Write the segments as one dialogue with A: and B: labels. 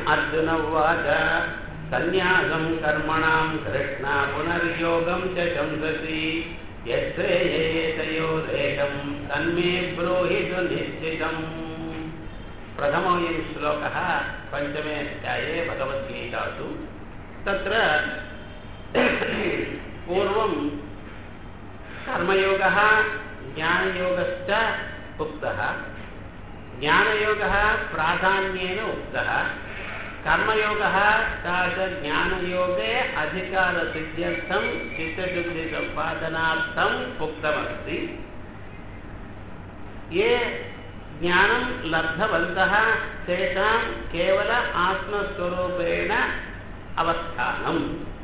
A: अर्जुन उवाच सन्न्यासं कर्मणां कृष्ण पुनर्योगं च शंससि यश्रेयेतयोरेकं तन्मे ब्रूहि सुनिश्चितम्। प्रथमोऽयं श्लोकः पञ्चमे अध्याये भगवद्गीतासु। तत्र पूर्वं कर्मयोगः ज्ञानयोगश्च उक्तः। ज्ञानयोगः प्राधान्येन उक्तः। कर्मयोगः ज्ञानयोगे अधिकारसिद्ध्यर्थं चित्तशुद्धिसम्पादनार्थम् उक्तमस्ति। ये ज्ञानं लब्धवन्तः तेषां केवल आत्मस्वरूपेण अवस्थानं,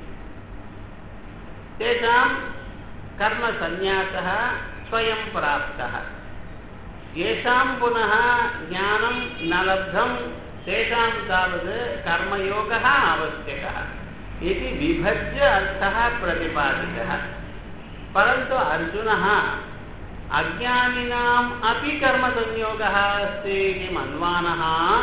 A: तेषां कर्मसन्न्यासः स्वयं प्राप्तः। येषां पुनः ज्ञानं न लब्धं तेषां तावत् कर्मयोगः आवश्यकः इति विभज्य अर्थः प्रतिपादितः। परन्तु अर्जुनः अज्ञानिनाम् अपि कर्मसंयोगः अस्ति इति मन्वानः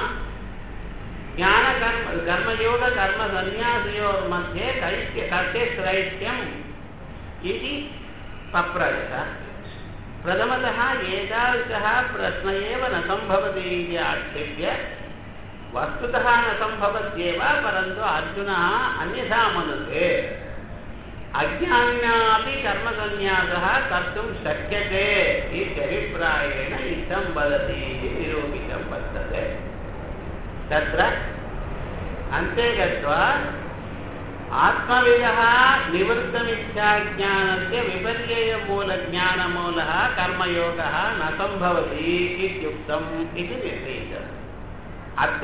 A: कर्मयोग कर्मसन्न्यासयोर्मध्ये कस्य त्रैक्यम् इति पप्रच्छः। प्रथमतः एतादृशः प्रश्न एव न सम्भवति इति आक्षेप्य वस्तुतः न सम्भवत्येव, परन्तु अर्जुनः अन्यथा मनुते अज्ञानिनापि कर्मसन्न्यासः कर्तुं शक्यते इत्यभिप्रायेण इदं वदति इति निरूपितं वर्तते। तत्र अन्ते गत्वा आत्मविदः निवृत्तमिथ्याज्ञानस्य विपर्ययमूलज्ञानमूलः कर्मयोगः न सम्भवति इत्युक्तम् इति निर्णीतम्। अत्र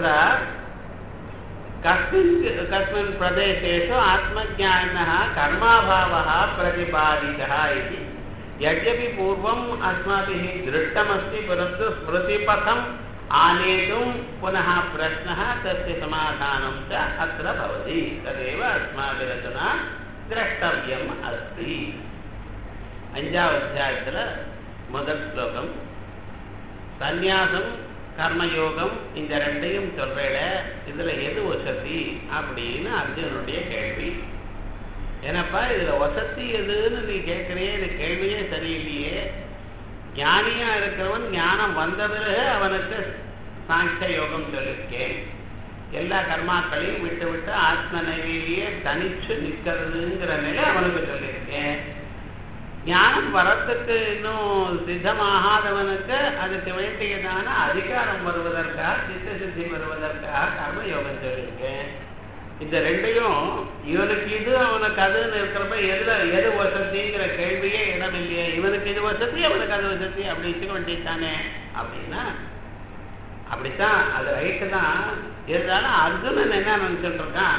A: कस्मिन् प्रदेशेषु आत्मज्ञानिनः कर्माभावः प्रतिपादितः इति यद्यपि पूर्वम् अस्माभिः दृष्टमस्ति, परन्तु स्मृतिपथम् आनेतुं पुनः प्रश्नः तस्य समाधानं च अत्र भवति। तदेव अस्माभिरधुना द्रष्टव्यम् अस्ति। अञ्जावध्यायத்தில் முதல் ஸ்லோகம் சந்நியாசம் கர்மயோகம் இந்த ரெண்டையும் சொல்றேல, இதுல எது வசதி அப்படின்னு அர்ஜுனுடைய கேள்வி. ஏன்னப்பா இதுல வசதி எதுன்னு நீ கேட்கறியே, இந்த கேள்வியே சரியில்லையே. ஞானியா இருக்கிறவன் ஞானம் வந்த பிறகு அவனுக்கு சாங்கிய யோகம் சொல்லியிருக்கேன். எல்லா கர்மாக்களையும் விட்டு விட்டு ஆத்ம நைவேலியே தனிச்சு நிற்கிறதுங்கிற நிலை அவனுக்கு சொல்லியிருக்கேன். ஞானம் வரத்துக்கு இன்னும் சித்தமாகாதவனுக்கு அதுக்கு வேண்டியதான அதிகாரம் வருவதற்காக சித்தசுத்தி வருவதற்காக கர்மயோகம் சொல்லியிருக்கேன். இந்த ரெண்டையும் இவனுக்கு இது அவனுக்கு அதுன்னு இருக்கிறப்ப எது வசதிங்கிற கேள்வியே இடம் இல்லையே. இவனுக்கு இது வசதி அவனுக்கு அது வசதி அப்படி வச்சுக்க வேண்டியதானே அப்படின்னா அப்படித்தான், அது ரைட்டு தான். இருந்தாலும் அர்ஜுனன் என்ன நினைச்சுட்டு இருக்கான்,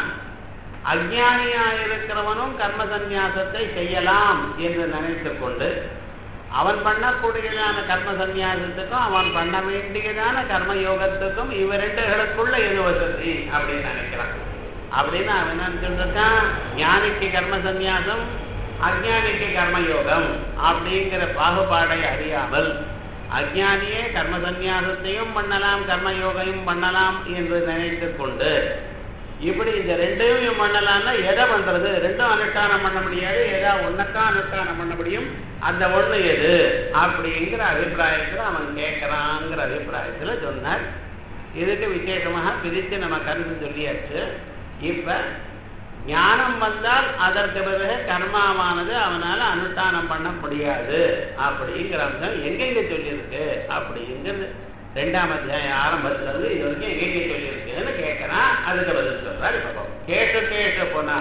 A: அஞ்ஞானியாயிருக்கிறவனும் கர்ம சந்நியாசத்தை செய்யலாம் என்று நினைத்து கொண்டு அவன் பண்ணக்கூடியதான கர்ம சந்நியாசத்துக்கும் அவன் பண்ண வேண்டியதான கர்மயோகத்துக்கும் இவ ரெண்டுகளுக்குள்ள எது வசதி அப்படின்னு நினைக்கிறான். அப்படின்னு அவன் என்ன சொல்றான், ஞானிக்கு கர்ம சந்நியாசம் அஜ்ஞானிக்கு கர்மயோகம் அப்படிங்கிற பாகுபாடை அறியாமல் அஜ்ஞானியே கர்ம சந்நியாசத்தையும் பண்ணலாம் கர்மயோகையும் பண்ணலாம் என்று நினைத்து கொண்டு இப்படி இந்த ரெண்டையும் பண்ணலாம்னா எதை பண்றது, ரெண்டும் அனுஷ்டானம் பண்ண முடியாது, ஏதா ஒன்னத்தான் அனுஷ்டானம் பண்ண முடியும், அந்த ஒண்ணு எது அப்படிங்கிற அபிப்பிராயத்துல அவன் கேட்கறாங்கிற அபிப்பிராயத்துல சொன்னார். இதுக்கு விசேஷமாக பிரித்து நம்ம கருத்து சொல்லியாச்சு. இப்ப ஞானம் வந்தால் அதற்கு பிறகு கர்மாவானது அவனால அனுஷ்டானம் பண்ண முடியாது அப்படிங்கிற அம்சம் எங்கெங்க சொல்லியிருக்கு அப்படிங்கிறது 2ஆம் அத்தியாயம் ஆரம்பத்திலிருந்து இது வரைக்கும் எங்கெங்க சொல்லியிருக்குன்னு கேட்கறான். அதுக்கு பதில் சொல்றாரு. இப்போ கேஷு கேஷு புனः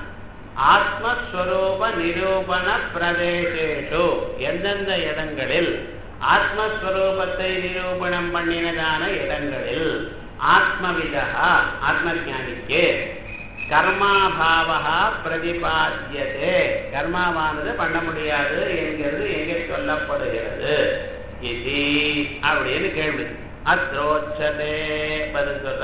A: ஆத்மஸ்வரூப நிரூபண பிரதேசேஷு, எந்தெந்த இடங்களில் ஆத்மஸ்வரூபத்தை நிரூபணம் பண்ணினதான இடங்களில் ஆத்மவிதா ஆத்மஞானிக்கு கர்மாபாவா பிரதிபாத்தியதே, கர்மாவானது பண்ண முடியாது என்கிறது எங்கே சொல்லப்படுகிறது இது அப்படின்னு கேள்வி. அத்ரோச்சதே பதில் சொல்ற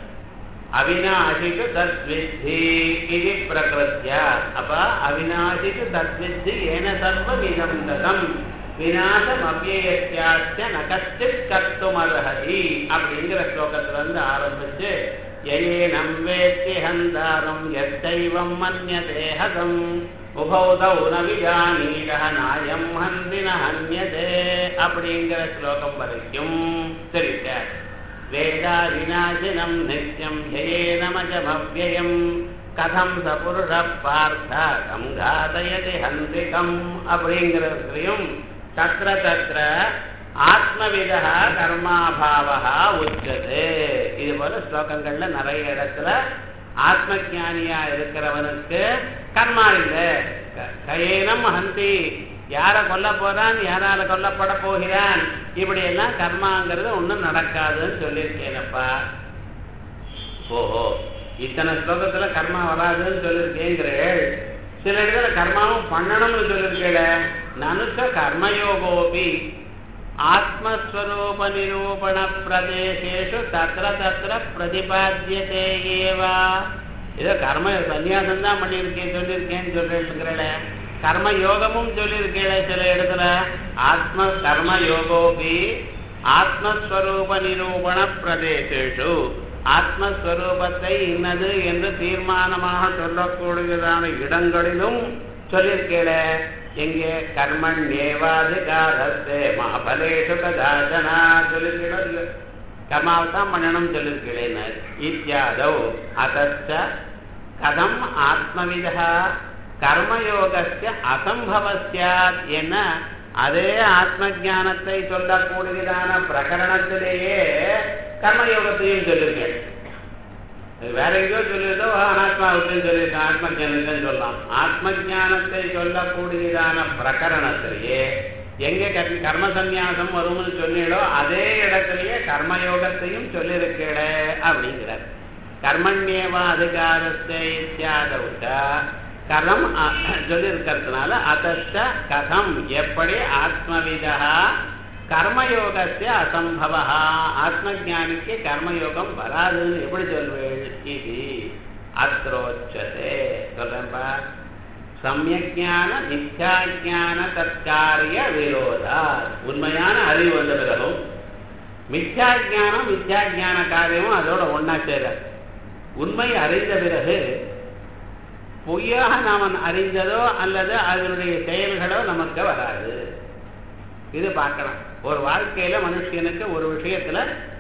A: அவிநாசிக்கு தத்வித்தி இது பிரகிருத்தியா. அப்ப அவிநாசிக்கு தத்வித்தி ஏன சர்வம் இதம் ததம் விநாசம் அவ்யயத்தியாச்ச நகச்சித் கர்த்தும் அர்ஹதி அப்படிங்கிற ஸ்லோகத்துல இருந்து ஆரம்பிச்சு யயேனம் வேத்தி ஹந்தாரம் யத்தைவம் மன்யதே ஹதம் உபௌ தௌ ந விஜானீரஹ நாயம் ஹந்தி ந ஹன்யதே அப்படிங்கிற ஸ்லோகம் வரைக்கும் தெரிவித்தார். வேதா விநாசினம் நித்யம் யயேனமஜமவ்யயம் கதம் ச புருஷ பார்த்த கம் காதயதி ஹந்திகம் அப்படிங்கிறதுலையும் தத்ர தத்ர ஆத்மவிதः கர்மாபாவः உச்சதே. இது போல ஸ்லோகங்கள்ல நிறைய இடத்துல ஆத்ம ஞானியா இருக்கிறவனுக்கு கர்மா இல்லை. கயேனம் ஹந்தி, யார கொல்ல போறான், யாரால கொல்லப்பட போகிறான், இப்படி எல்லாம் கர்மாங்கிறது ஒன்றும் நடக்காதுன்னு சொல்லியிருக்கேனப்பா. ஓஹோ, இத்தனை ஸ்லோகத்துல கர்மா வராதுன்னு சொல்லியிருக்கேங்கிறேள். சில இடத்துல கர்மாவும் பண்ணணும்னு சொல்லியிருக்கேன். நனுக்க கர்மயோகோபி ஆத்மஸ்வரூப நிரூபண பிரதேசேஷு தத்ர தத்ர பிரதிபாத்தியதே ஏவா. ஏதோ கர்ம சன்னியாசம் தான் பண்ணியிருக்கேன் சொல்லியிருக்கேன்னு சொல்லிருக்கிறேன். கர்ம யோகமும் சொல்லியிருக்கேன் சில இடத்துல. ஆத்ம கர்ம யோகோபி ஆத்மஸ்வரூப நிரூபண பிரதேசேஷு, ஆத்மஸ்வரூபத்தை இன்னது என்று தீர்மானமாக சொல்லக்கூடியதான இடங்களிலும் சொல்லியிருக்கேன். எங்கே கர்மண்யேவாதிகாரஸ்தே மாபலேஷு கதாசனா சொல்லியிருக்கீங்களோ, கர்மாவை தான் பண்ணணும் சொல்லியிருக்கிறேன். இத்தியாதௌ அதச்ச கதம் ஆத்மவிதா கர்மயோகஸ்ய அசம்பவஸ்யாத் என்ன, அதே ஆத்ம ஞானத்தை சொல்லக்கூடியதான பிரகரணத்திலேயே கர்மயோகத்தையும் சொல்லியிருக்கேன். வேற எங்கேயோ சொல்லியதோ அனாத்மாவுக்குன்னு சொல்லியிருக்கேன், ஆத்ம ஜானத்தையும் சொல்லலாம். ஆத்ம ஜானத்தை சொல்லக்கூடியதான பிரகரணத்திலேயே எங்கே கர்ம சந்நியாசம் வரும்னு சொன்னீங்களோ அதே இடத்திலேயே கர்மயோகத்தையும் சொல்லியிருக்கேட அப்படிங்கிறார். கர்மண்யேவா அதிகாரத்தை இத்தியாதவுட்ட கரம் சொல்லியிருக்கிறதுனால அதஷ்ட கதம் எப்படி ஆத்மவிதா கர்மயோகத்தை அசம்பவா, ஆத்ம ஜானிக்கு கர்மயோகம் வராதுன்னு எப்படி சொல்வேள்? இது அத்ரோச்சதே சொல்றேன்பா. சமயஜான மித்யாஜான தற்காரிய விரோதா, உண்மையான அறிவு வந்த பிறகும் மித்யாஜானம் மித்யாஜான காரியமும் அதோட ஒன்னா சேர. உண்மை அறிந்த பிறகு பொய்யாக நாம் அறிந்ததோ அல்லது அதனுடைய செயல்களோ நமக்கு வராது. இது பார்க்கலாம். ஒரு வாழ்க்கையில மனுஷனுக்கு ஒரு விஷயத்துல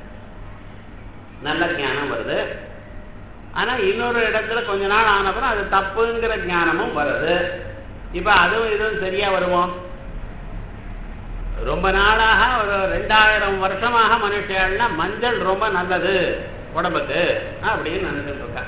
A: நல்ல ஞானம் வருது, ஆனா இன்னொரு இடத்துல கொஞ்ச நாள் ஆனப்புறம் அது தப்புங்கிற ஞானமும் வருது. இப்ப அதுவும் இதுவும் சரியா வருவோம்? ரொம்ப நாளாக ஒரு 2000 வருஷமாக மனுஷன்னா மஞ்சள் ரொம்ப நல்லது உடம்புக்கு அப்படின்னு நினைச்சிட்டு இருக்கா.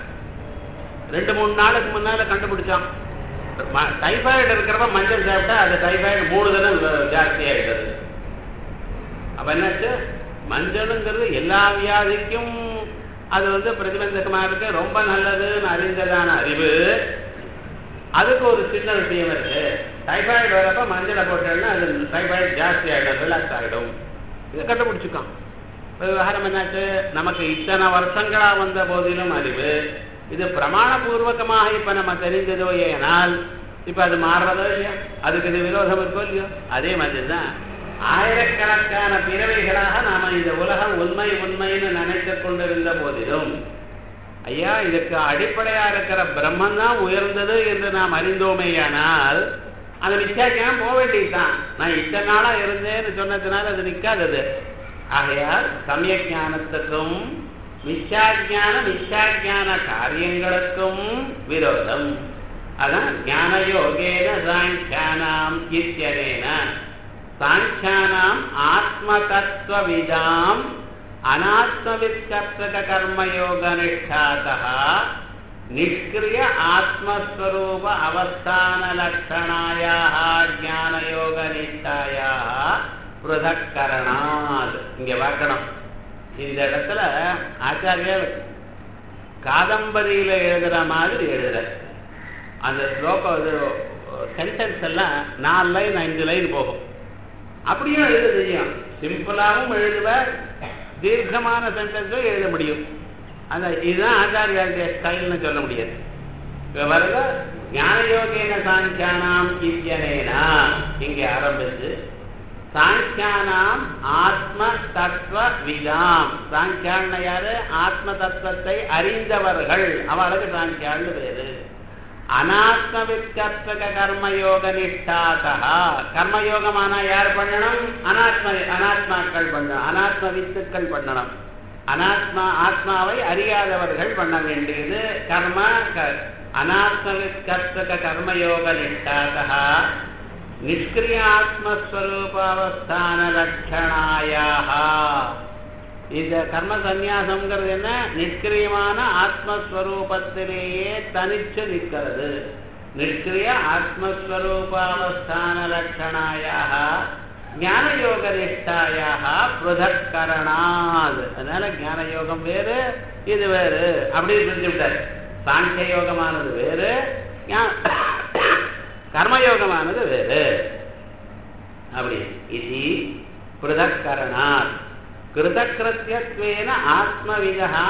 A: 2-3 நாளுக்கு முன்னால கண்டுபிடிச்சான், டைபாய்டு இருக்கிறப்ப மஞ்சள் சாப்பிட்டா அது டைபாய்டு 3 தினம் ஜாஸ்தி ஆயிட்டது. அப்ப என்னாச்சு, மஞ்சளுங்கிறது எல்லா வியாதிக்கும் அது பிரதிபந்தகமா இருக்கு, ரொம்ப நல்லதுன்னு அறிந்ததான அறிவு. அதுக்கு ஒரு சின்ன விஷயம் இருக்கு, டைபாய்டு வரப்ப மஞ்சளை போட்டோம்னா அது டைபாய்டு ஜாஸ்தி ஆகிடும், ரிலாக்ஸ் ஆகிடும். இதை கண்டுபிடிச்சிருக்கோம். விவகாரம் என்னாச்சு, நமக்கு இத்தனை வருஷங்களா வந்த போதிலும் அறிவு இது பிரமாணபூர்வகமாக இப்ப நம்ம தெரிஞ்சதோ ஏனால் இப்ப அது மாறுறதோ இல்லையா, அதுக்கு இது விரோதம் இருக்கோ இல்லையோ. அதே மாதிரிதான் ஆயிரக்கணக்கான பிறவைகளாக நாம இந்த உலகம் உண்மை உண்மைன்னு நினைத்து கொண்டிருந்த போதிலும் ஐயா இதுக்கு அடிப்படையா இருக்கிற பிரம்மன் தான் உயர்ந்தது என்று நாம் அறிந்தோமேயானால் அது மித்யாஜானம் போக வேண்டியதுதான். நான் இத்தனை நாளா இருந்தேன்னு சொன்னதுனால அது நிற்காதது. ஆகையால் சமயக் ஞானத்துக்கும் மித்யாஜான காரியங்களுக்கும் விரோதம். அதான் ஞான யோகேன சாங்கியானாம் இத்யனேன சாங்கியானாம் ஆத்ம தத்துவவிதாம் அநாத்மவித்கர்த்தக கர்மயோக நிஷ்டாதः நிஷ்கிரிய ஆத்மஸ்வரூப அவஸ்தான லட்சணாயாः ஞானயோக நிஷ்டாயாः பிருதக்கரணாத். இங்க பார்க்கணும், இந்த இடத்துல ஆச்சாரியர் காதம்பரியில எழுதுற மாதிரி எழுதுற அந்த ஸ்லோகம் சென்டென்ஸ் எல்லாம் 4 லைன் 5 லைன் போகும். அப்படியும் எழுத தெரியும், சிம்பிளாகவும் எழுதுவார், தீர்க்கமான சென்டென்ஸும் எழுத முடியும். அந்த இதுதான் ஆச்சாரியாருடைய ஸ்டைல்னு சொல்ல முடியாது. வருக ஞானயோகேன சாங்கியானாம் இத்யனேனா இங்கே ஆரம்பிச்சு சாங்கியானாம் ஆத்ம தத்துவ விதாம். சாங்கியான் யாரு? ஆத்ம தத்துவத்தை அறிந்தவர்கள், அவளுக்கு சாங்கியான்னு பேரு. அனாத்ம வித்கத்வக கர்மயோக நிஷ்டாதா. கர்மயோகமானா யார் பண்ணணும்? அனாத்மாக்கள் பண்ணணும், அனாத்ம வித்துக்கள் பண்ணணும். ஆத்மாவை அறியாதவர்கள் பண்ண வேண்டியது கர்ம. அனாத்ம வித்கத்வக கர்மயோக நிஷ்டாதா நிஷ்கிரியாத்மஸ்வரூபாவஸ்தான லட்சணாயாக. இந்த கர்ம சந்நியாசம்ங்கிறது என்ன? நிஷ்கிரியமான ஆத்மஸ்வரூபத்திலேயே தனிச்சு நிற்கிறது. நிஷ்கிரிய ஆத்மஸ்வரூபாவஸ்தான லட்சணாயாக ஞான யோக நிஷ்டாயாக பிருதக்கரணாத். அதனால ஞான யோகம் வேறு, இது வேறு அப்படின்னு பிரிஞ்சு விட்டார். சாங்கிய யோகமானது வேறு, கர்மயோகமானது வேறு. அப்படி இது பிருதக்கரணாத் கிருதகிருத்தியத்வேன ஆத்மவிதா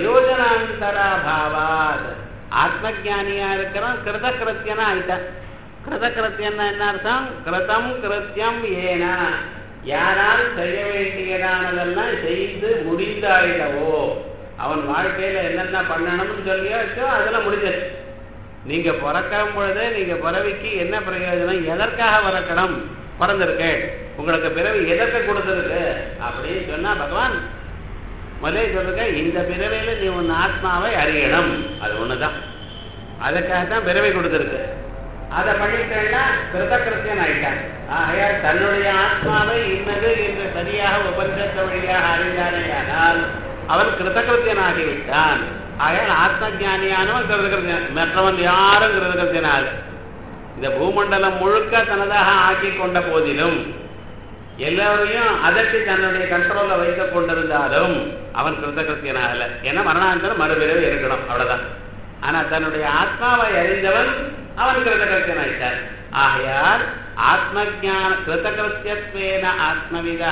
A: பிரயோஜனாந்தராபாவாத். ஆத்மஜானியா இருக்கிறோம், கிருதகிருத்தியனா ஆயிட்டான். கிருதகிருத்தியன்னா என்ன அர்த்தம்? கிருதம் கிருத்தியம் ஏன, யாரால் செய்ய வேண்டியதானதெல்லாம் செய்து முடிந்தாயிடவோ, அவன் வாழ்க்கையில என்னென்ன பண்ணணும்னு சொல்லியாச்சோ அதெல்லாம் முடிஞ்சிச்சு. நீங்க பிறக்கும் பொழுது நீங்க பிறவிக்கு என்ன பிரயோஜனம், எதற்காக பிறக்கணும், பிறந்திருக்கேன், உங்களுக்கு பிறவி எதற்கு கொடுத்திருக்கு அப்படின்னு சொன்னா பகவான் முதலே சொல்லுங்க, இந்த பிறவையில நீ உன் ஆத்மாவை அறியணும், அது ஒண்ணுதான். அதுக்காகத்தான் பிறவை கொடுத்திருக்கு. அதை பண்ணிட்டேன்னா கிருதகிருத்தியன் ஆயிட்டான். ஆகையால் தன்னுடைய ஆத்மாவை இன்னது என்று சரியாக உபனிஷத்து வழியாக அறிந்தானேயானால் அவன் கிருதகிருத்தியன் ஆகிவிட்டான். ஆகையால் ஆத்ம ஜானியானவன் கிருதகிருத்தியன், மற்றவன் யாரும் கிருதகிருத்தியனாக இந்த பூமண்டலம் முழுக்க தனதாக ஆக்கி கொண்ட போதிலும், எல்லாரையும் அதற்கு தன்னுடைய கண்ட்ரோல்ல வைத்துக் கொண்டிருந்தாலும் அவன் கிருதகிருத்தியனாகல. ஏன்னா மரணாந்தரம் மறுபிறவி இருக்கணும், அவ்வளவுதான். ஆனா தன்னுடைய ஆத்மாவை அறிந்தவன் அவன் கிருதகிருத்தியன் ஆயிட்டான். ஆகையால் ஆத்ம ஜான கிருதகிருத்தியத்வேன ஆத்மவிதா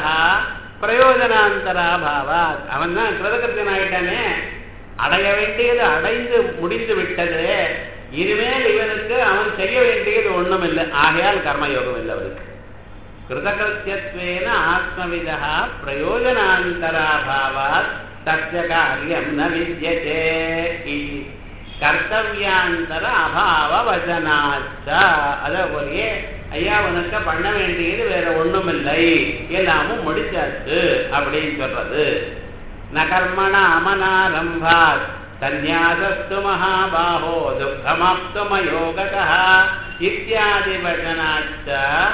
A: பிரயோஜனாந்தராபாவாத். அவன் தான் கிருதகிருத்தியன் ஆயிட்டானே, அடைய வேண்டியது அடைந்து முடிந்து விட்டது. இனிமேல் இவனுக்கு அவன் செய்ய வேண்டியது ஒண்ணும் இல்லை. ஆகையால் கர்மயோகம் இல்லை அவருக்கு. கிருதகிருத்தியத்வேன ஆத்மவிதா பிரயோஜனாந்தராபாவாத் தஸ்ய காரியம் ந வித்யதே இதி கர்த்தவியாந்தர அபாவ வசனாச்ச. அதே போலயே ஐயா உனக்கு பண்ண வேண்டியது வேற ஒண்ணும் இல்லை, எல்லாமும் முடிச்சாச்சு அப்படின்னு சொல்றது. ந கர்மண அமனாரம்பாத் சந்நியாசஸ்து மகாபாஹோ துக்கமாப்துமயோகதः இத்யாதி வசனாச்ச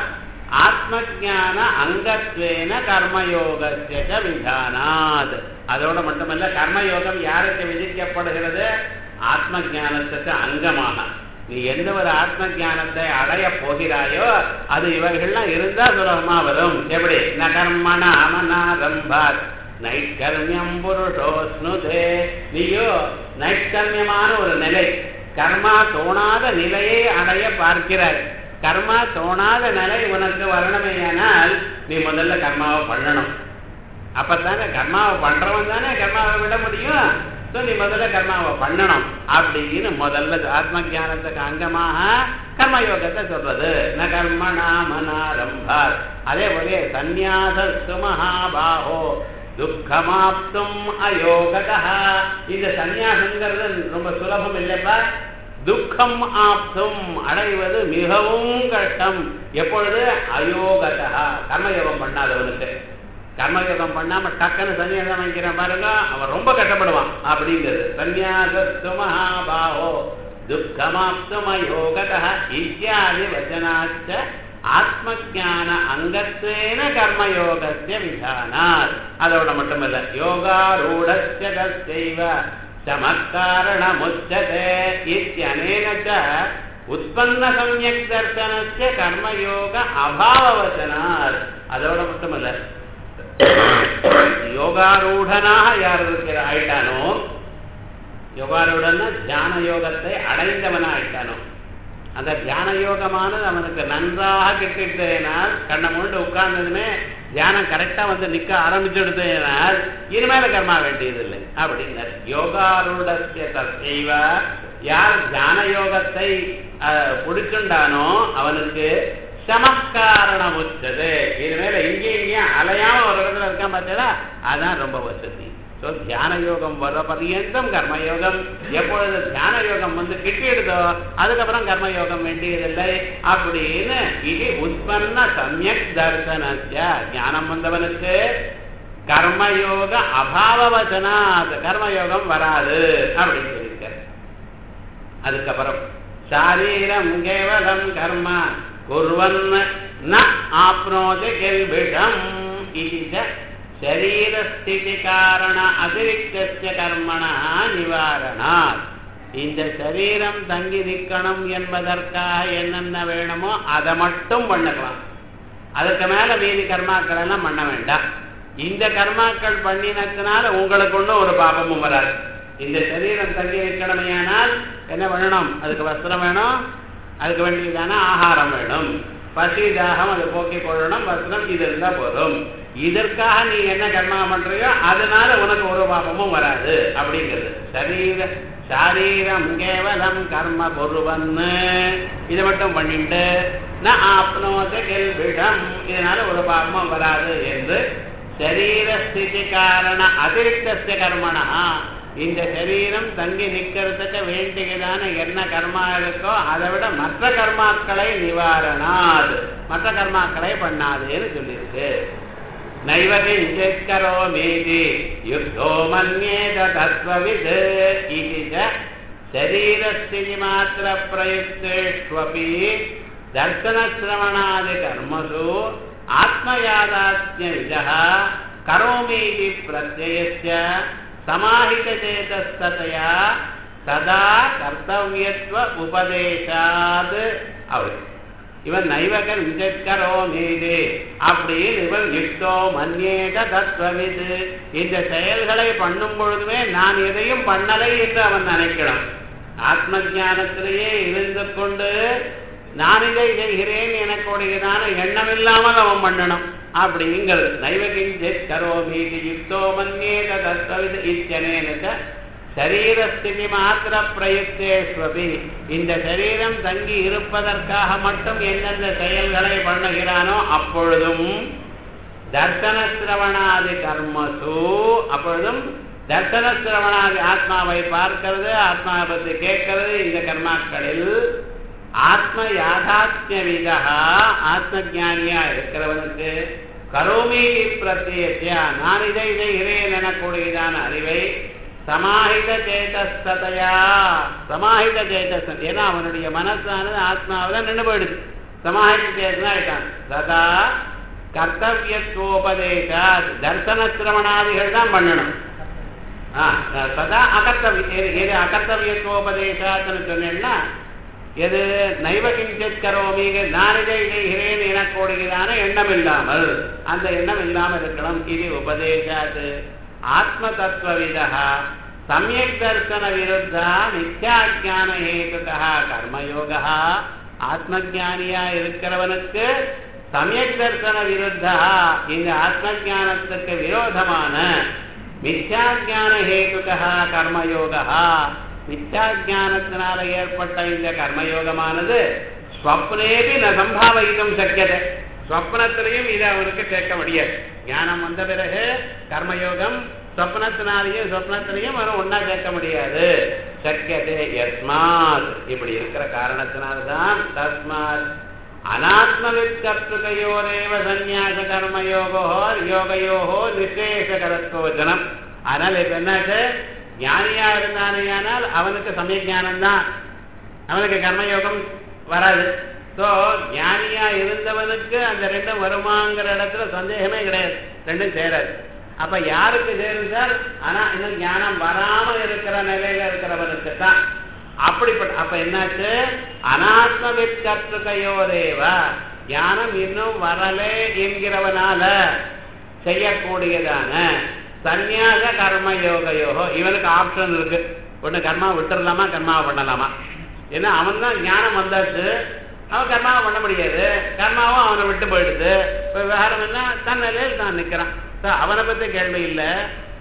A: ஆத்மஜான அங்கத்வேன கர்மயோகஸ்ய ச விதானாத். அதோட மட்டுமல்ல, கர்மயோகம் யாருக்கு விதிக்கப்படுகிறது? ஆத்ம ஜானத்துக்கு அங்கமாக. நீ எந்த ஒரு ஆத்ம ஜானத்தை அடைய போகிறாயோ அது இவர்கள்லாம் இருந்தா சுலபமா வரும். எப்படி? ந கர்மண அமனாரம்பாத் நைஷ்கர்மியம் புருஷோஸ்னுதே. நீயோ நைஷ்கர்மியமான ஒரு நிலை, கர்மா தோணாத நிலையை அடைய பார்க்கிறாய். கர்மா தோணாத நிலை உனக்கு வரணுமேயானால் நீ முதல்ல கர்மாவை பண்ணணும். அப்பத்தானே கர்மாவை பண்றவன் தானே கர்மாவை விட முடியும். நீ முதல்ல கர்மாவை பண்ணணும் அப்படின்னு முதல்ல ஆத்ம ஜானத்துக்கு அங்கமாக கர்மயோகத்தை சொல்றது. ந கர்மணா மனாரம்பாத். அதே போல சந்நியாசஸ்து மகாபாஹோ துக்கமாப்தும் அயோகதः. இந்த சந்நியாசங்கிறது ரொம்ப சுலபம் இல்லைப்பா. துக்கம் ஆப்தும் அடைவது மிகவும் கஷ்டம். எப்பொழுது? அயோகதः, கர்மயோகம் பண்ணாதவனுக்கு. கர்மயோகம் பண்ணாம டக்குன்னு சன்னியாசம் வாங்கிக்கிறான் பாருங்க, அவன் ரொம்ப கஷ்டப்படுவான் அப்படிங்கிறது. சந்நியாசஸ்து மகாபாஹோ துக்கமாப்தும் அயோகதः இத்யாதி வசனாச்ச ஆத்மஜான அங்கத்வேன கர்மயோகஸ்ய விதானாத். அதோட மட்டுமல்ல, யோகாரூடஸ்ய தஸ்யைவ சமத்காரணமுச்யதே இத்யனேன ச உத்பன்ன சம்யக் தர்சனஸ்ய கர்மயோக அபாவவசனாத். அதோட மட்டுமல்ல, யோகாரூடனாக யார் இருக்கிற ஆயிட்டானோ, யோகாரூடன்னா தியான யோகத்தை அடைந்தவனா ஆயிட்டானோ, அந்த தியான யோகமானது அவனுக்கு நன்றாக கிட்டிட்டேனால், கண்ணை மூண்டு உட்கார்ந்ததுமே தியானம் கரெக்டா வந்து நிக்க ஆரம்பிச்சுடுத்தேனால் இனிமேல கர்மா வேண்டியதில்லை அப்படின்னாரு. யோகாரூடஸ்ய தஸ்யைவ, யார் தியான யோகத்தை பிடிச்சுண்டானோ அவனுக்கு ச சமக்காரணம் உச்சது. இது மேல இங்கேயும் அலையாம ஒரு இடத்துல இருக்கான் பார்த்தா அதான் ரொம்ப வசதி. ஸோ தியான யோகம் வர பர்யந்தம் கர்மயோகம். எப்பொழுது தியான யோகம் கிட்டிடுதோ அதுக்கப்புறம் கர்மயோகம் வேண்டியதில்லை அப்படின்னு இது உற்பன்ன சமயக் தர்சனஸ்ய. ஞானம் வந்தவனுக்கு கர்மயோக அபாவவசனா கர்மயோகம் வராது அப்படின்னு சொல்லியிருக்கார். அதுக்கப்புறம் சாரீரம் கேவலம் கர்ம குர்வன் ந ஆப்னோதி கில்பிஷம். இது சரீரஸ்திதி காரண அதிரிக்தஸ்ய கர்மண நிவாரணாத். இந்த சரீரம் தங்கி நிற்கணும் என்பதற்காக என்னென்ன வேணுமோ அதை மட்டும் பண்ணலாம். அதுக்கு மேல மீதி கர்மாக்கள் எல்லாம் பண்ண வேண்டாம். இந்த கர்மாக்கள் பண்ணினதுனால உங்களுக்கு ஒன்றும் ஒரு பாபமும் வராது. இந்த சரீரம் தங்கி நிற்கணுமையானால் என்ன பண்ணணும்? அதுக்கு வஸ்திரம் வேணும், அதுக்கு வேண்டியதான ஆகாரம் வேணும், பசி தாகம் அதை போக்கிக் கொள்ளணும், வஸ்திரம் இது இருந்தா போதும். இதற்காக நீ என்ன கர்மா பண்றியோ அதனால உனக்கு ஒரு பாபமும் வராது அப்படிங்கிறது. சாரீரம் கேவலம் கர்ம குர்வன்னு இதை மட்டும் பண்ணிட்டு ந ஆப்னோதி கில்பிஷம் இதனால ஒரு பாபமும் வராது என்று சரீரஸ்திதி காரண அதிரிக்தஸ்ய கர்மணா. இந்த சரீரம் தங்கி நிற்கிறதுக்கு வேண்டியதான என்ன கர்மா இருக்கோ அதை விட மற்ற கர்மாக்களை நிவாரணாது, மற்ற கர்மாக்களை பண்ணாதுன்னு சொல்லியிருக்கு. நைவ கிஞ்சித் கரோமீதி யுக்தோ மன்யேத தத்வவித். இது சரீரஸ்திதி மாத்திர பிரயுக்தேஷ்வபி தர்சனஸ்ரவணாதி கர்மசு ஆத்மயாதாத்ம்யவிதः கரோமீதி பிரத்யயஸ்ய சமாஹிதசேதஸ்ததயா சதா கர்த்தவ்யத்வ உபதேசாத். அவர் இவன் நைவகன் விஜத்கரோமீது அப்படின்னு இவன் யுக்தோ மன்யேத தத்வவித். இந்த செயல்களை பண்ணும் பொழுதுமே நான் எதையும் பண்ணலை என்று அவன் நினைக்கணும். ஆத்ம ஞானத்திலேயே இருந்து கொண்டு நான் இதை செய்கிறேன் எனக்குடையதான எண்ணம் இல்லாமல் அவன் பண்ணணும் அப்படிங்கிறது. நைவகிஞ்சித் கரோமீதி யுக்தோ மன்யேத தத்வவித் இத்யனேன சரீரஸ்திதி மாத்திர பிரயுக்தேஷ்வபி. இந்த சரீரம் தங்கி இருப்பதற்காக மட்டும் எந்தெந்த செயல்களை பண்ணுகிறானோ அப்பொழுதும் தர்சனஸ்ரவணாதி கர்மசு, அப்பொழுதும் தர்சனஸ்ரவணாதி ஆத்மாவை பார்க்கிறது, ஆத்மாவை பற்றி கேட்கிறது, இந்த கர்மாக்களில் ஆத்ம யாதாத்மியவிதா ஆத்ம ஜானியா இருக்கிறவனுக்கு கரோமீதி பிரத்யேசியா நான் இதை செய்கிறேன் எனக்கூடியதான அறிவை சமாஹித சேதஸ்ததையா சமாஹித சேதஸ், ஏன்னா அவனுடைய மனசானது ஆத்மாவில் நின்று போயிடுது. சமாஹித சேதனா ஆயிட்டான். சதா கர்த்தவியத்வோபதேசா தர்சனஸ்ரவணாதிகள் தான் பண்ணணும். சதா அகர்த்தவிய அகர்த்தவியத்வோபதேசான்னு சொன்னேன்னா எது நைவ கிஞ்சித் கரோமி நான் இதை செய்கிறேன் எனக்கூடியதான எண்ணம் இல்லாமல், அந்த எண்ணம் இல்லாமல் இருக்கணும். இது உபதேசாது ஆத்ம தத்துவவிதா சமயக் தர்சன விருத்தா மித்யாஜான ஹேதுகா கர்மயோகா. ஆத்ம ஜானியா இருக்கிறவனுக்கு சமயக் தர்சன விருத்தா இந்த ஆத்ம ஜானத்துக்கு விரோதமான மித்யாஜான ஹேதுகா கர்மயோகா. மித்யாஜானத்தினால ஏற்பட்ட இந்த கர்மயோகமானது ஸ்வப்னேபி ந சம்பாவயித்தும் சக்கியதே. ஸ்வப்னத்திலையும் இதை அவனுக்கு சேர்க்க முடியாது. ஞானம் வந்த பிறகு கர்மயோகம் சொப்னத்திலையும் அவன் ஒன்னா சேர்க்க முடியாது. சக்கியதே யஸ்மாத். இப்படி இருக்கிற காரணத்தினால்தான் தஸ்மாத் அனாத்மவித் கர்த்துகையோரேவ சந்நியாச கர்மயோகோ யோகயோகோ நிசேஷகரத்வஜனம். ஆனால் இப்ப என்னாச்சு, ஞானியா இருந்தானேயானால் அவனுக்கு சமய ஞானம் தான், அவனுக்கு கர்மயோகம் வராது. ஸோ ஞானியா இருந்தவனுக்கு அந்த ரெண்டும் வருமாங்கிற இடத்துல சந்தேகமே கிடையாது, ரெண்டும் சேராது. அப்ப யாருக்கு சேரும் சார்? ஆனா இன்னும் ஞானம் வராம இருக்கிற நிலையில இருக்கிறவனுக்கு தான் அப்படிப்பட்ட. அப்ப என்னாச்சு, அனாத்மவித் கர்த்துகையோரேவ ஞானம் இன்னும் வரலே என்கிறவனால செய்யக்கூடியதான சந்நியாச கர்மயோகயோகோ. இவனுக்கு ஆப்ஷன் இருக்கு, ஒன்று கர்மா விட்டுடலாமா கர்மாவை பண்ணலாமா. ஏன்னா அவன் தான் ஞானம் வந்தாச்சு, அவன் கர்மாவை பண்ண முடியாது, கர்மாவும் அவனை விட்டு போயிடுது. இப்போ விவகாரம் என்ன, தன் நிலையில் தான் நிற்கிறான். அவனை பற்றி கேள்வி இல்லை,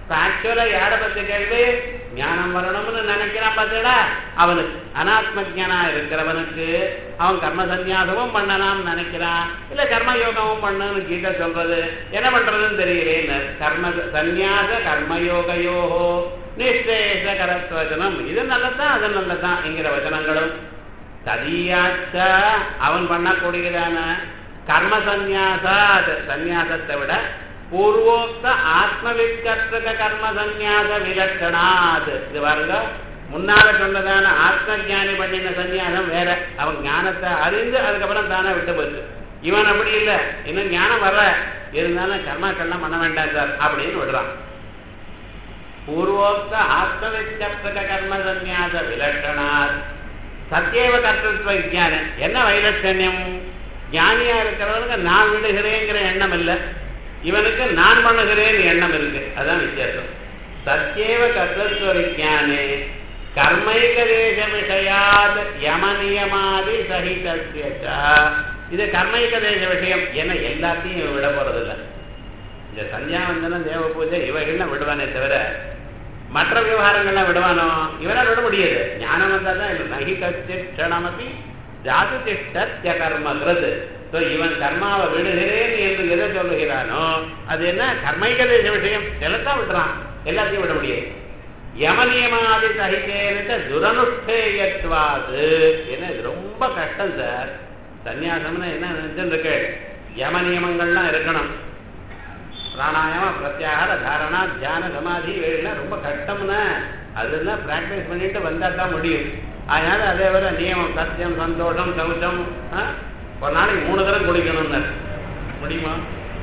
A: ஆக்சுவலா யாரை பத்தி கேள்வி? ஞானம் வரணும்னு நினைக்கிறான் பார்த்தா அவனுக்கு. அனாத்ம ஜானா இருக்கிறவனுக்கு அவன் கர்ம சந்நியாசமும் பண்ணலாம்னு நினைக்கிறான், இல்ல கர்ம யோகமும் பண்ணுன்னு கீதை சொல்றது. என்ன பண்றதுன்னு தெரியலேன்னு கர்ம சந்நியாச கர்மயோகயோகோ நிஷ்டேஷ கரத்வச்சனம். இது நல்லதான் அது நல்லதான் என்கிற வச்சனங்களும் ததியாச்ச அவன் பண்ணக்கூடியதான கர்ம சந்நியாசா சந்நியாசத்தை விட பூர்வோக்த ஆத்மவித்கர்த்தக கர்ம சந்நியாச விலட்சணாத். இது பாருங்க, முன்னால சொன்னதான ஆத்ம ஜானி பண்ணின சந்நியாசம் வேற. அவன் ஞானத்தை அறிந்து அதுக்கப்புறம் தானே விட்டு போச்சு. இவன் அப்படி இல்லை, இன்னும் ஞானம் வர இருந்தாலும் கர்மாக்கள்லாம் பண்ண வேண்டாம் சார் அப்படின்னு விடுறான். பூர்வோக்த ஆத்மவித்கர்த்தக கர்ம சந்நியாச விலட்சணாத் சத்தியவ கர்த்தத்வ விஜானம். என்ன வைலட்சண்யம்? ஞானியா இருக்கிறவனுக்கு நான் விடுகிறேங்கிற எண்ணம் இல்லை, இவனுக்கு நான் பண்ணுகிறேன் எண்ணம் இருக்கு. அதான் வித்தியாசம். சத்தியவ கர்த்தத்வ விஜானே கர்மைகதேச விஷயாத் யமநியமாதி சகிதஸ்ய. இது கர்மைகதேச விஷயம். ஏன்னா எல்லாத்தையும் விட போறதில்லை. இந்த சந்தியாவந்தனம் தேவ பூஜை இவைகள்லாம் விடுவானே தவிர மற்ற விவகாரங்கள்லாம் விடுவானோ? இவனால் விட முடியாது. ஞானம் வந்தால் தான் இல்லை. நகி கஷ்டமப்பி ஜாது திஷ்ட கர்மகிறது. இவன் கர்மாவை விடுகிறேன் என்று எதை சொல்லுகிறானோ அது என்ன? கர்மைகதேச விஷயம். எல்லாம் விடுறான், எல்லாத்தையும் விட முடியாது. யமநியமாதி சகிதேன துரனுஷ்டேயத்வாது. ஏன்னா இது ரொம்ப கஷ்டம் சார். சன்னியாசம்னா என்ன நினைச்சுன்னு இருக்கு? யம நியமங்கள்லாம் இருக்கணும். பிராணாயாம பிரத்யாகார தாரணா தியான சமாதி இவைகள்லாம் ரொம்ப கஷ்டம்னா அதெல்லாம் பிராக்டிஸ் பண்ணிட்டு வந்தா தான் முடியும். அதனால அதே வர நியமம் சத்தியம் சந்தோஷம் சௌச்சம் ஒரு நாளைக்கு 3 தரம் குடிக்கணும்னு முடியுமா?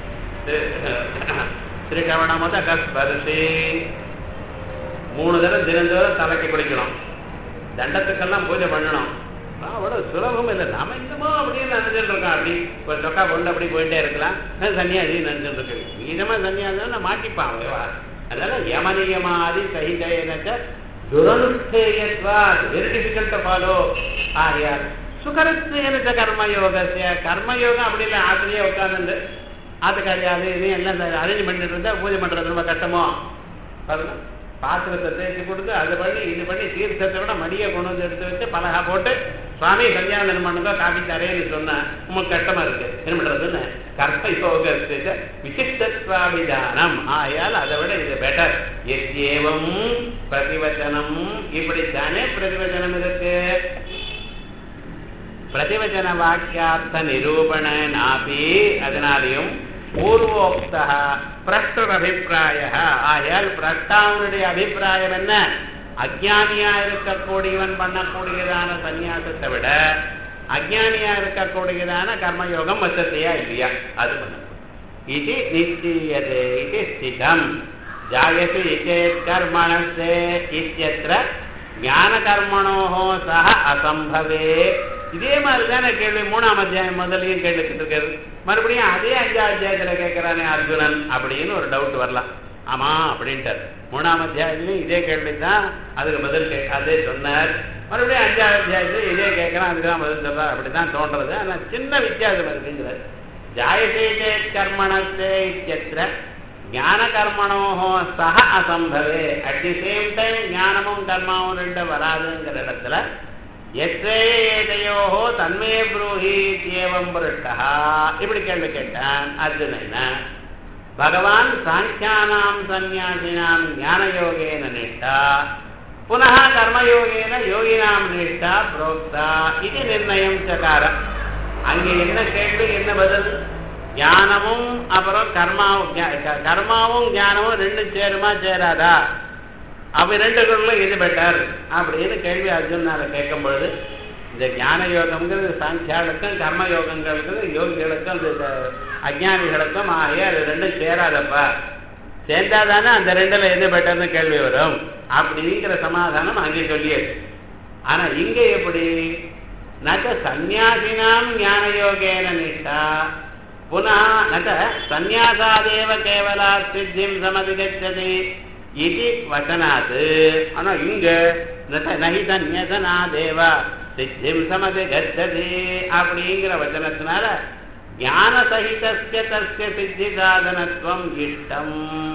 A: திருக்கவணமத கஸ்பரிசி 3 தரம் தினந்தோறும் தலைக்கு குடிக்கணும். தண்டத்துக்கெல்லாம் பூஜை பண்ணணும். அவ்வளவு சுலபம் இல்லை. நாம இன்னமும் அப்படின்னு நினைச்சுட்டு இருக்கோம். அப்படி ஒரு சொக்கா கொண்டு அப்படி போயிட்டே இருக்கலாம். சன்னியாசி நினைச்சுட்டு இருக்கு. மீதமா சன்னியாசம் மாட்டிப்பான். அதனால யமனியமாதி சகிதேனச்ச துரனுஷ்டேயத்வா. Very difficult to follow. ஆகையால் சுகரஸ்தேனச்ச கர்மயோகஸ்ய. கர்மயோகம் அப்படி இல்லை. ஆத்திரியே உட்கார்ந்து ஆத்துக்காரி அது இது எல்லாம் அரேஞ்ச் பண்ணிட்டு இருந்தா பூஜை பண்றது ரொம்ப கஷ்டமோ? பாருங்க, பாத்திரத்தை தேய்ச்சி கொடுத்து அது பண்ணி இது பண்ணி தீர்த்தத்தை விட மடியை கொண்டு வந்து எடுத்து வச்சு பலகா போட்டு சுவாமி சந்தியாவந்தனம் பண்ணுங்க காப்பி தரேன்னு சொன்னா உங்களுக்கு கஷ்டமா இருக்கு. என்ன பண்றதுன்னு கர்மயோக விசிஷ்டத்வாபிதானம். ஆயால் அதை விட இது பெட்டர். எஸ்ஏவம் பிரதிவச்சனம். இப்படித்தானே பிரதிவச்சனம் இருக்கு. பிரதிவச்சன வாக்கியார்த்த நிரூபண நாபி. அதனாலையும் பூர்வோக்தா பிரஷ்டர் அபிப்பிராய. ஆயால் பிரஷ்டாவனுடைய அபிப்பிராயம் என்ன? அஜ்ஞானியா இருக்கக்கூடியவன் பண்ணக்கூடியதான சன்னியாசத்தை விட அஜ்ஞானியா இருக்கக்கூடியதான கர்மயோகம் வசதியா இல்லையா அது பண்ண. இது நிச்சயதே இது ஸ்திதம் ஜாயசி சேத் கர்மணஸ்தே இத்யத்ர ஞான கர்மணோஹோ சஹ அசம்பவே. இதே மாதிரி தானே கேள்வி 3ஆம் அத்தியாயம் முதலையும் கேட்டுக்கிட்டு இருக்காரு. மறுபடியும் அதே 5ஆம் அத்தியாயத்துல கேட்கிறானே அர்ஜுனன் அப்படின்னு ஒரு டவுட் வரலாம். ஆமா அப்படின்ட்டார். 3ஆம் அத்தியாயத்திலையும் இதே கேள்வி தான், அதுக்கு பதில் அதே சொன்னார். மறுபடியும் 5ஆம் அத்தியாயத்துல இதே கேட்கறான், அதுக்குதான் பதில் சொல்றார். அப்படிதான் தோன்றது. ஆனா சின்ன வித்தியாசம் இருக்குங்கிறார். ஜாயசே கர்மணஸ்தே இத்யத்ர ஞான கர்மணோஹோ சஹ அசம்பவே. அட் தி சேம் டைம் ஞானமும் கர்மாவும் ரெண்டு வராதுங்கிற இடத்துல எத்தையோஹோ தன்மே ப்ரூஹி ஏவம் புருஷா இப்படி கேள்வி கேட்டான் அர்ஜுனன். பகவான் சாங்கியானாம் சன்னியாசினாம் ஞானயோகேன நிஷ்டா புனः கர்மயோகேன யோகினாம் நிஷ்டா புரோக்தா இது நிர்ணயம் சகார. அங்கே என்ன கேள்வி என்ன பதில்? ஞானமும் அப்புறம் கர்மாவும் ஞானமும் ரெண்டும் சேருமா சேராதா? அவ ரெண்டுக்குள்ள இது பெட்டர் அப்படின்னு கேள்வி அர்ஜுனால கேட்கும் பொழுது இந்த ஞான யோகம்ங்கிறது சாங்கியாளுக்கும் கர்ம யோகங்களுக்கு யோகிகளுக்கும் அஜ்ஞானிகளுக்கும் ஆகிய அது ரெண்டும் சேராதப்பா. சேர்ந்தாதானே அந்த ரெண்டுல எது பெட்டர்னு கேள்வி வரும். அப்படிங்கிற சமாதானம் அங்கே சொல்லியது. ஆனா இங்க எப்படி? நக சந்நியாசினாம் ஞான யோகேன நிஷ்டா புனः நக சந்நியாசாதேவ கேவலா சித்திம் சமதிகச்சதி இது வசனாது. ஆனா இங்க நஹி சந்நியசனாதேவ சித்திம் சமதிகச்சதி அப்படிங்கிற வச்சனத்தினால ஞான சகிதஸ்ய தஸ்ய சித்தி சாதனத்துவம் இஷ்டம்.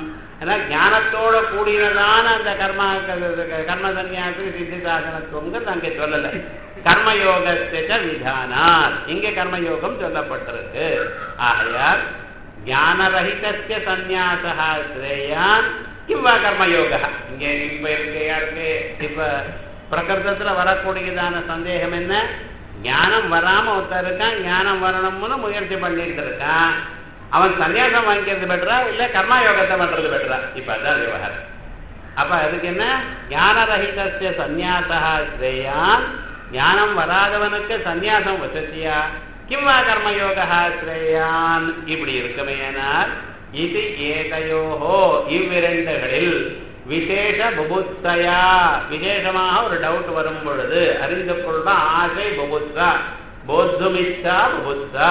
A: ஏன்னா ஞானத்தோட கூடினதான அந்த கர்ம சந்நியாசத்துக்கு சித்தி சாதனத்துவங்கிறது அங்கே சொல்லலை. கர்மயோகத்தை விதானார் இங்கே கர்மயோகம் சொல்லப்பட்டிருக்கு. ஆகையால் ஞானரகிதஸ்ய சந்நியாசா ஸ்ரேயான் கிம்வா கர்மயோக. இங்கே இப்ப இருக்கு இப்ப பிரகிருதத்துல வரக்கூடியதான சந்தேகம் என்ன? ஞானம் வராம ஒருத்தர் இருக்கான், ஞானம் வரணும்னு முயற்சி பண்ணிட்டு இருக்கான். அவன் சன்னியாசம் வாங்கிக்கிறது பெட்டரா இல்ல கர்மயோகத்தை பண்றது பெட்டரா? இப்ப அதான் விவகாரம். அப்ப அதுக்கு என்ன? ஞானரகிதஸ்ய சந்நியாசா ஸ்ரேயான், ஞானம் வராதவனுக்கு சந்நியாசம் வசதியா, கிம்வா கர்மயோகா ஸ்ரேயான் இப்படி இருக்குமேனால் இது ஏதையோஹோ இவ்விரண்டுகளில் விசேஷ புபுத்சயா விசேஷமாக ஒரு டவுட் வரும் பொழுது அறிந்து கொள்ள ஆசை புபுத்சா போத்துமிச்சா புபுத்சா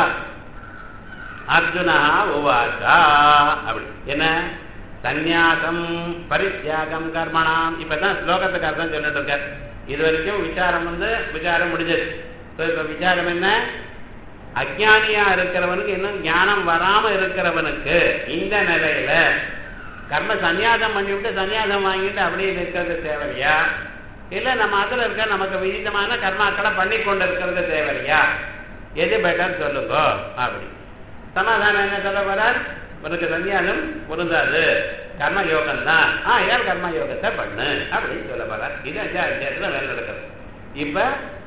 A: அர்ஜுனா உவாச்சா அப்படி என்ன சந்நியாசம் பரித்யாகம் கர்மணாம். இப்பதான் ஸ்லோகத்துக்கு அர்த்தம் சொல்லிட்டு இருக்க. இது வரைக்கும் விசாரம் முடிஞ்சது. இப்ப விசாரம் என்ன? அஜ்ஞானியா இருக்கிறவனுக்கு இன்னும் ஞானம் வராம இருக்கிறவனுக்கு இந்த நிலையில கர்ம சந்நியாசம் பண்ணிவிட்டு சந்நியாசம் வாங்கிட்டு அப்படியே இருக்கிறது தேவையா, இல்ல நம்ம அதுல இருக்க நமக்கு விதிதமான கர்மாக்களை பண்ணி கொண்டு இருக்கிறது தேவையா? எது பெட்டர் சொல்லுங்க அப்படி. சமாதானம் என்ன சொல்ல வரார்? உனக்கு சந்நியாசம் பொருந்தாது, கர்மயோகம் தான். ஏன் கர்மயோகத்தை பண்ணு அப்படின்னு சொல்ல வரார். இது 5 அத்தியாயத்துல வேலை நடக்கிறது. இப்ப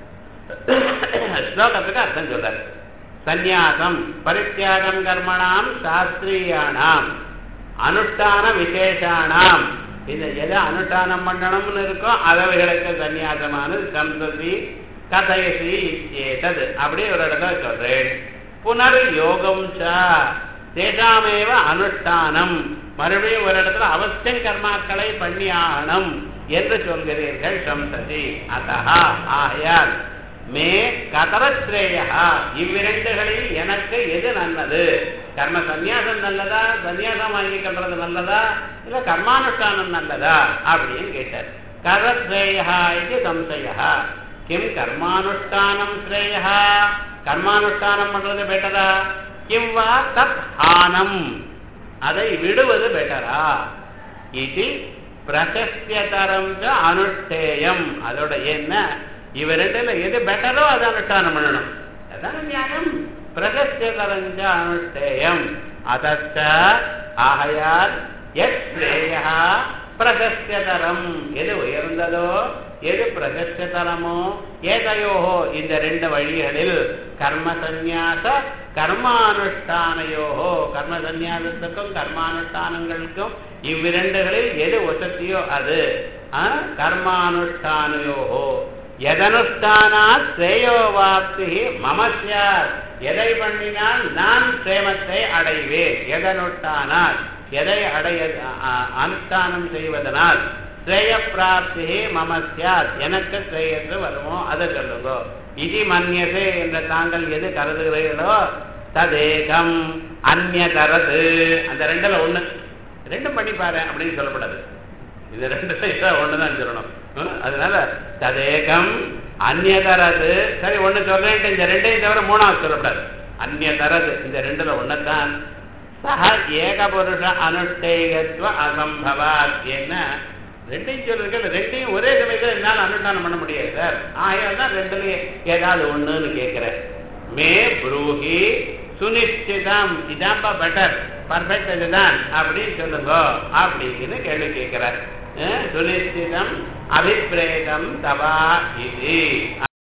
A: ஸ்லோகத்துக்கு அர்த்தம் சொல்றாரு. சந்நியாசம் பரித்யாகம் கர்மணாம் சாஸ்திரியானாம் அனுஷ்டான விசேஷானாம். இந்த எதை அனுஷ்டானம் பண்ணணும்னு இருக்கோ அவைகளுக்கு சந்நியாசமானது சம்சதி கதையசி இச்சேதது அப்படி ஒரு இடத்துல சொல்றேன். புனர் யோகம் சேஷாமேவ அனுஷ்டானம், மறுபடியும் ஒரு இடத்துல அவசியம் கர்மாக்களை பண்ணி ஆகணும் என்று சொல்கிறீர்கள். சம்சதி அத்தஹா ஆயால் மே கதரஸ்ரேயா இவ்விரண்டுகளில் எனக்கு எது நல்லது? கர்ம சந்நியாசம் நல்லதா, சந்நியாசம் வாங்கிக்கிறது நல்லதா, இல்ல கர்மானுஷ்டானம் நல்லதா அப்படின்னு கேட்டார். கதரஸ்ரேயா இது சம்சயா. கிம் கர்மானுஷ்டானம் ஸ்ரேயா, கர்மானுஷ்டானம் பண்றது பெட்டரா, கிம் வா தத் ஹானம் அதை விடுவது பெட்டரா, இது பிரசஸ்யதரம் அனுஷ்டேயம். அதோட என்ன இவ ரெண்டுல எது பெட்டரோ அதை அனுஷ்டானம் பண்ணணும். அதான் ஞானம். பிரசஸ்யதரஞ்ச அனுஷ்டேயம் அதச்ச ஆகையால் யஸ்ரேயா பிரசஸ்யதரம் எது உயர்ந்ததோ எது பிரசஸ்யதரமோ ஏதையோஹோ இந்த 2 வழிகளில் கர்ம சந்நியாச கர்மானுஷ்டானயோஹோ கர்ம சந்நியாசத்துக்கும் கர்மானுஷ்டானங்களுக்கும் இவ்விரண்டுகளில் எது வசதியோ அது கர்மானுஷ்டானயோஹோ எதனுஷ்டானாத் ஸ்ரேயோவாப்தி மம ஸ்யாத் எதை பண்ணினால் நான் சேமத்தை அடைவேன். எதனுஷ்டானாத் எதை அனுஷ்டானம் செய்வதனால் ஸ்ரேய பிராப்தி மம ஸ்யாத் எனக்கு ஸ்ரேயஸ் வருமோ அதை சொல்லுங்க. இது மன்யசே என்ற தாங்கள் எது கருதுகிறீர்களோ ததேகம் அந்நியதரது அந்த 2ல 1 2 பண்ணிப்பாரு அப்படின்னு சொல்லப்படாது. இது 2 ஒண்ணுதான் சொல்லணும். அதனால ததேகம் அந்நியதரது சரி 1 சொல்றேன். இந்த 2ஐயும் தவிர 3ஆவது சொல்லப்படாது. அந்நியதரது இந்த 2ல 1தான். சஹ ஏக புருஷ அனுஷ்டேயத்துவ அசம்பவாத் என்ன 2ஐயும் சொல்லிருக்க 2ஐயும் ஒரே சமயத்தில் என்னால் அனுஷ்டானம் பண்ண முடியாது சார். ஆகையால் தான் 2லயே ஏதாவது ஒண்ணுன்னு கேட்கிறேன். மே ப்ரூஹி சுனிச்சிதம் இதான்பா பெட்டர் பர்ஃபெக்ட் இதுதான் அப்படின்னு சொல்லுங்க அப்படின்னு கேள்வி கேட்கிறார். சுனிச்சிதம் அபிப்ரேதம் தவா இது